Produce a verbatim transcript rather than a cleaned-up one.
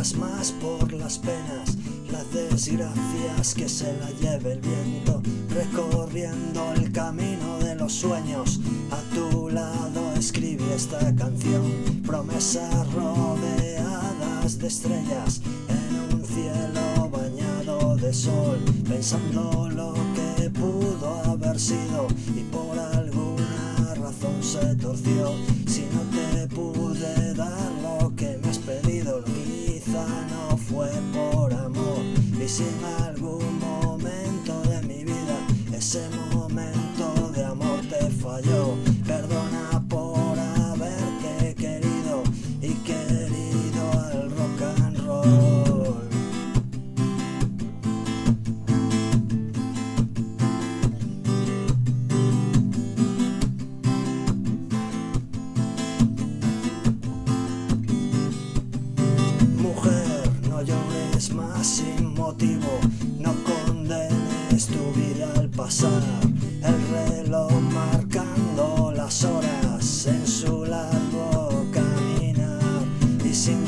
llores más por las penas, las desgracias que se la lleve el viento, recorriendo el camino de los sueños. A tu lado escribí esta canción, promesas rodeadas de estrellas, en un cielo bañado de sol, pensando lo que pudo haber sido y por alguna razón se torció. Si no te pude dar lo que me has pedido, quizá no fue por amor, y si en algún momento de mi vida ese momento de amor te falló, perdona por haberte querido y querido al rock and roll. Mujer, no llores más sin motivo, no condenes tu vida al pasar, el reloj marcando las horas en su largo caminar, y sin